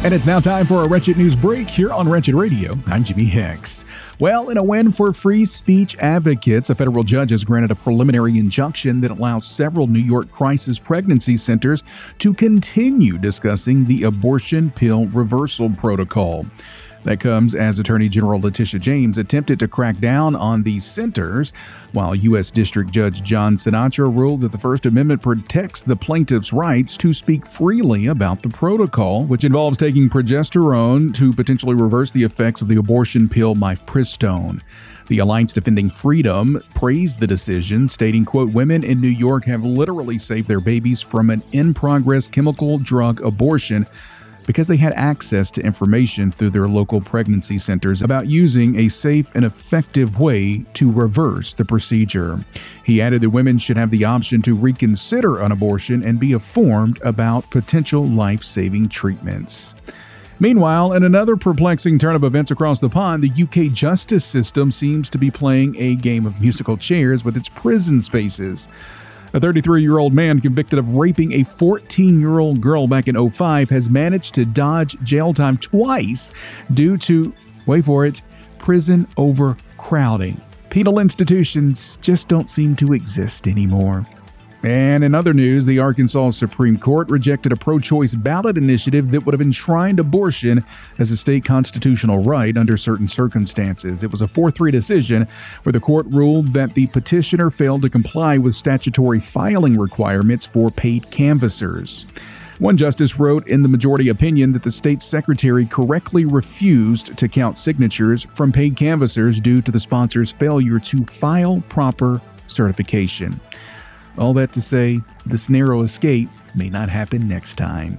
And it's now time for a Wretched News Break here on Wretched Radio. I'm Jimmy Hicks. Well, in a win for free speech advocates, a federal judge has granted a preliminary injunction that allows several New York crisis pregnancy centers to continue discussing the abortion pill reversal protocol. That comes as Attorney General Letitia James attempted to crack down on these centers, while U.S. District Judge John Sinatra ruled that the First Amendment protects the plaintiff's rights to speak freely about the protocol, which involves taking progesterone to potentially reverse the effects of the abortion pill mifepristone. The Alliance Defending Freedom praised the decision, stating, quote, "Women in New York have literally saved their babies from an in-progress chemical drug abortion because they had access to information through their local pregnancy centers about using a safe and effective way to reverse the procedure." He added that women should have the option to reconsider an abortion and be informed about potential life-saving treatments. Meanwhile, in another perplexing turn of events across the pond, the UK justice system seems to be playing a game of musical chairs with its prison spaces. A 33-year-old man convicted of raping a 14-year-old girl back in 2005 has managed to dodge jail time twice due to, wait for it, prison overcrowding. Penal institutions just don't seem to exist anymore. And in other news, the Arkansas Supreme Court rejected a pro-choice ballot initiative that would have enshrined abortion as a state constitutional right under certain circumstances. It was a 4-3 decision where the court ruled that the petitioner failed to comply with statutory filing requirements for paid canvassers. One justice wrote in the majority opinion that the state secretary correctly refused to count signatures from paid canvassers due to the sponsor's failure to file proper certification. All that to say, this narrow escape may not happen next time.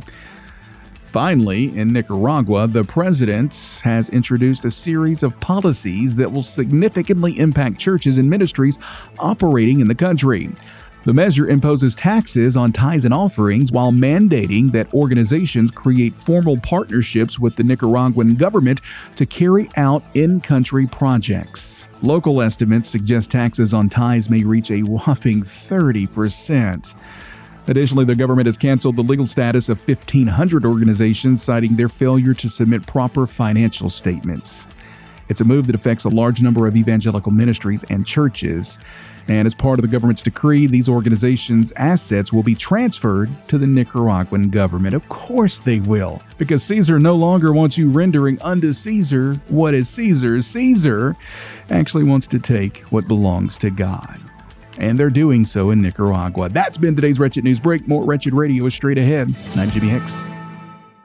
Finally, in Nicaragua, the president has introduced a series of policies that will significantly impact churches and ministries operating in the country. The measure imposes taxes on tithes and offerings while mandating that organizations create formal partnerships with the Nicaraguan government to carry out in-country projects. Local estimates suggest taxes on tithes may reach a whopping 30%. Additionally, the government has canceled the legal status of 1,500 organizations, citing their failure to submit proper financial statements. It's a move that affects a large number of evangelical ministries and churches. And as part of the government's decree, these organizations' assets will be transferred to the Nicaraguan government. Of course they will, because Caesar no longer wants you rendering unto Caesar what is Caesar's. Caesar actually wants to take what belongs to God. And they're doing so in Nicaragua. That's been today's Wretched News Break. More Wretched Radio is straight ahead. I'm Jimmy Hicks.